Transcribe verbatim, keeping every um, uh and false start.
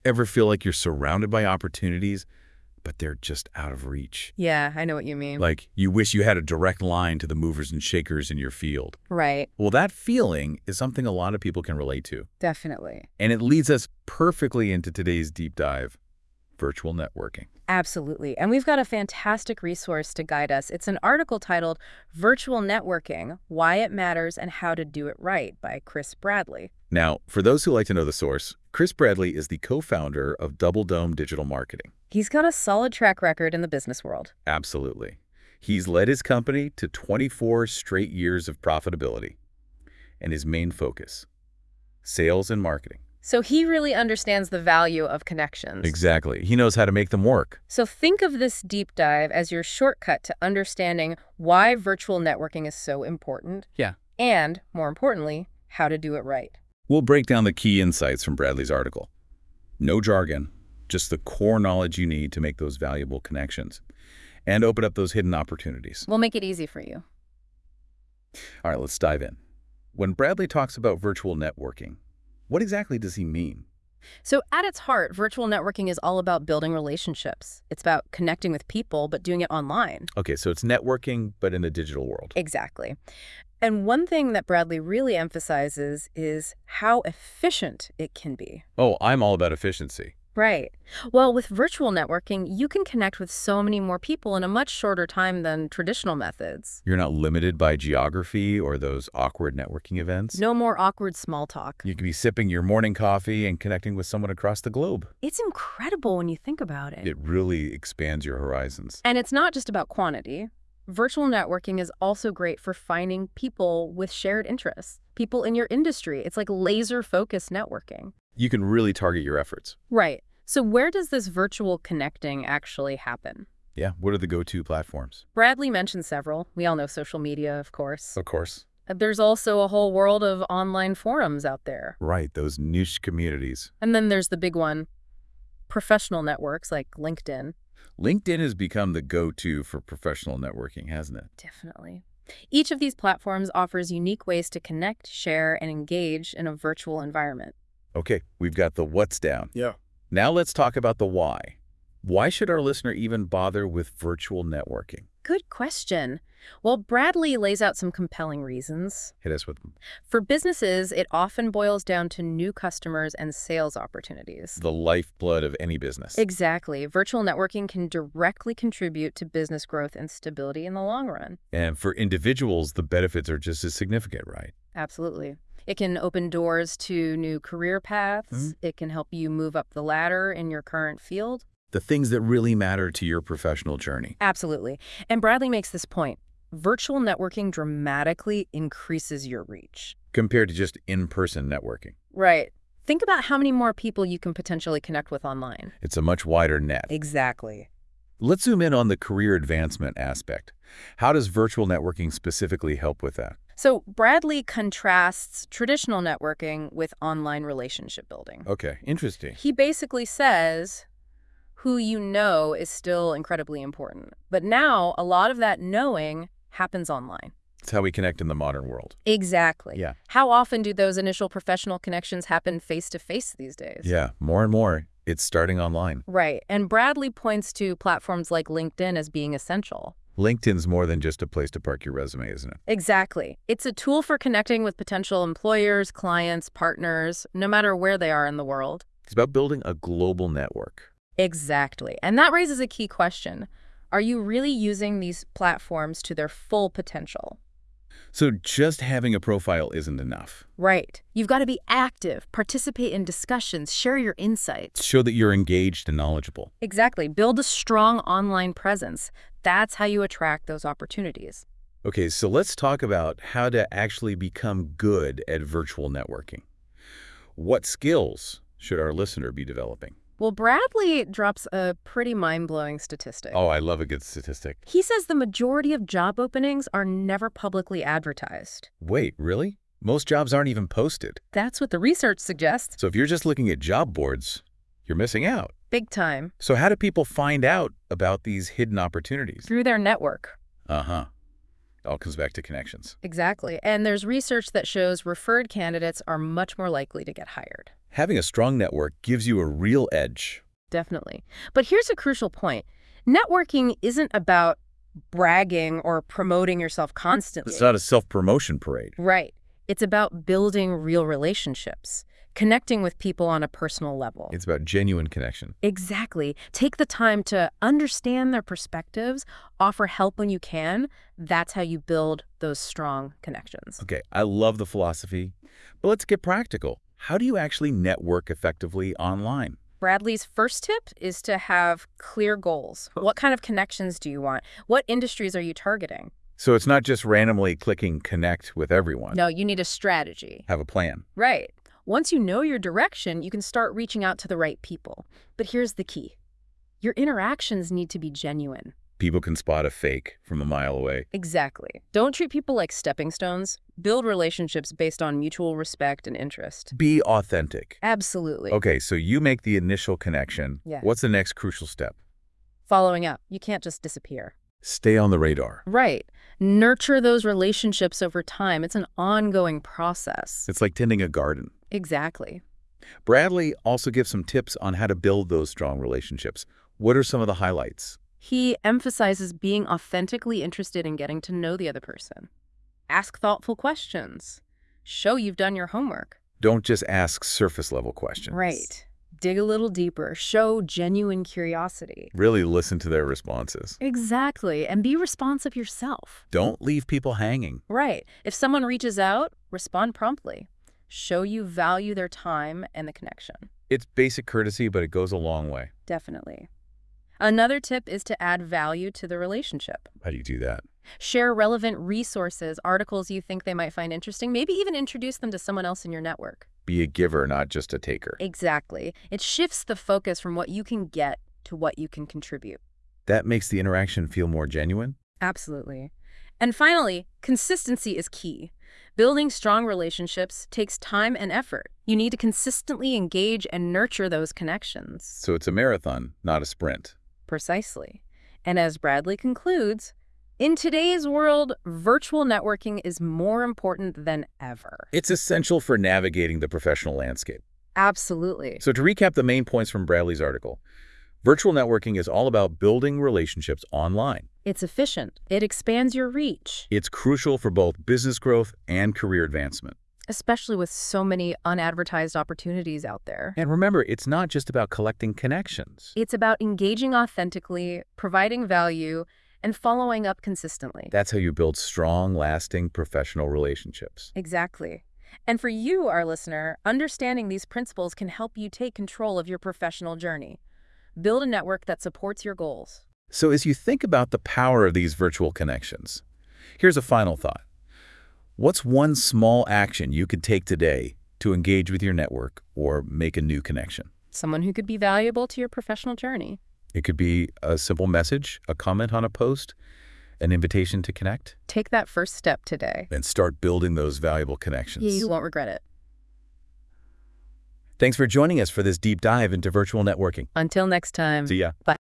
Ever feel like you're surrounded by opportunities, but they're just out of reach? Yeah, I know what you mean. Like, you wish you had a direct line to the movers and shakers in your field. Right. Well, that feeling is something a lot of people can relate to. Definitely. And it leads us perfectly into today's deep dive, virtual networking. Absolutely. And we've got a fantastic resource to guide us. It's an article titled Virtual Networking, Why It Matters and How to Do It Right by Chris Bradley. Now, for those who like to know the source, Chris Bradley is the co-founder of Double Dome Digital Marketing. He's got a solid track record in the business world. Absolutely. He's led his company to twenty-four straight years of profitability. And his main focus, sales and marketing. So he really understands the value of connections. Exactly. He knows how to make them work. So think of this deep dive as your shortcut to understanding why virtual networking is so important. Yeah. And, more importantly, how to do it right. We'll break down the key insights from Bradley's article. No jargon, just the core knowledge you need to make those valuable connections and open up those hidden opportunities. We'll make it easy for you. All right, let's dive in. When Bradley talks about virtual networking, what exactly does he mean? So at its heart, virtual networking is all about building relationships. It's about connecting with people, but doing it online. Okay, so it's networking, but in the digital world. Exactly. And one thing that Bradley really emphasizes is how efficient it can be. Oh, I'm all about efficiency. Right. Well, with virtual networking, you can connect with so many more people in a much shorter time than traditional methods. You're not limited by geography or those awkward networking events. No more awkward small talk. You can be sipping your morning coffee and connecting with someone across the globe. It's incredible when you think about it. It really expands your horizons. And it's not just about quantity. Virtual networking is also great for finding people with shared interests, people in your industry. It's like laser-focused networking. You can really target your efforts. Right. So where does this virtual connecting actually happen? Yeah, what are the go-to platforms? Bradley mentioned several. We all know social media, of course. Of course. There's also a whole world of online forums out there. Right, those niche communities. And then there's the big one, professional networks like LinkedIn. LinkedIn has become the go-to for professional networking, hasn't it? Definitely. Each of these platforms offers unique ways to connect, share, and engage in a virtual environment. Okay, we've got the what's down. Yeah. Now let's talk about the why. Why should our listener even bother with virtual networking? Good question. Well, Bradley lays out some compelling reasons. Hit us with them. For businesses, it often boils down to new customers and sales opportunities. The lifeblood of any business. Exactly. Virtual networking can directly contribute to business growth and stability in the long run. And for individuals, the benefits are just as significant, right? Absolutely. It can open doors to new career paths. Mm-hmm. It can help you move up the ladder in your current field. The things that really matter to your professional journey. Absolutely. And Bradley makes this point. Virtual networking dramatically increases your reach. Compared to just in-person networking. Right. Think about how many more people you can potentially connect with online. It's a much wider net. Exactly. Let's zoom in on the career advancement aspect. How does virtual networking specifically help with that? So Bradley contrasts traditional networking with online relationship building. Okay, interesting. He basically says who you know is still incredibly important. But now a lot of that knowing happens online. It's how we connect in the modern world. Exactly. Yeah. How often do those initial professional connections happen face-to-face these days? Yeah, more and more, it's starting online. Right. And Bradley points to platforms like LinkedIn as being essential. LinkedIn's more than just a place to park your resume, isn't it? Exactly. It's a tool for connecting with potential employers, clients, partners, no matter where they are in the world. It's about building a global network. Exactly. And that raises a key question. Are you really using these platforms to their full potential? So just having a profile isn't enough. Right. You've got to be active, participate in discussions, share your insights. Show that you're engaged and knowledgeable. Exactly. Build a strong online presence. That's how you attract those opportunities. Okay, so let's talk about how to actually become good at virtual networking. What skills should our listener be developing? Well, Bradley drops a pretty mind-blowing statistic. Oh, I love a good statistic. He says the majority of job openings are never publicly advertised. Wait, really? Most jobs aren't even posted. That's what the research suggests. So if you're just looking at job boards, you're missing out. Big time. So how do people find out about these hidden opportunities? Through their network. Uh-huh. It all comes back to connections. Exactly. And there's research that shows referred candidates are much more likely to get hired. Having a strong network gives you a real edge. Definitely. But here's a crucial point. Networking isn't about bragging or promoting yourself constantly. It's not a self-promotion parade. Right. It's about building real relationships, connecting with people on a personal level. It's about genuine connection. Exactly. Take the time to understand their perspectives, offer help when you can. That's how you build those strong connections. Okay, I love the philosophy, but let's get practical. How do you actually network effectively online? Bradley's first tip is to have clear goals. What kind of connections do you want? What industries are you targeting? So it's not just randomly clicking connect with everyone. No, you need a strategy. Have a plan. Right. Once you know your direction, you can start reaching out to the right people. But here's the key. Your interactions need to be genuine. People can spot a fake from a mile away. Exactly. Don't treat people like stepping stones. Build relationships based on mutual respect and interest. Be authentic. Absolutely. Okay, so you make the initial connection. Yeah. What's the next crucial step? Following up. You can't just disappear. Stay on the radar. Right. Nurture those relationships over time. It's an ongoing process. It's like tending a garden. Exactly. Bradley also gives some tips on how to build those strong relationships. What are some of the highlights? He emphasizes being authentically interested in getting to know the other person. Ask thoughtful questions. Show you've done your homework. Don't just ask surface-level questions. Right. Dig a little deeper. Show genuine curiosity. Really listen to their responses. Exactly. And be responsive yourself. Don't leave people hanging. Right. If someone reaches out, respond promptly. Show you value their time and the connection. It's basic courtesy, but it goes a long way. Definitely. Another tip is to add value to the relationship. How do you do that? Share relevant resources, articles you think they might find interesting, maybe even introduce them to someone else in your network. Be a giver, not just a taker. Exactly. It shifts the focus from what you can get to what you can contribute. That makes the interaction feel more genuine? Absolutely. And finally, consistency is key. Building strong relationships takes time and effort. You need to consistently engage and nurture those connections. So it's a marathon, not a sprint. Precisely. And as Bradley concludes, in today's world, virtual networking is more important than ever. It's essential for navigating the professional landscape. Absolutely. So to recap the main points from Bradley's article, virtual networking is all about building relationships online. It's efficient. It expands your reach. It's crucial for both business growth and career advancement. Especially with so many unadvertised opportunities out there. And remember, it's not just about collecting connections. It's about engaging authentically, providing value, and following up consistently. That's how you build strong, lasting professional relationships. Exactly. And for you, our listener, understanding these principles can help you take control of your professional journey. Build a network that supports your goals. So as you think about the power of these virtual connections, here's a final thought. What's one small action you could take today to engage with your network or make a new connection? Someone who could be valuable to your professional journey. It could be a simple message, a comment on a post, an invitation to connect. Take that first step today. And start building those valuable connections. You won't regret it. Thanks for joining us for this deep dive into virtual networking. Until next time. See ya. Bye.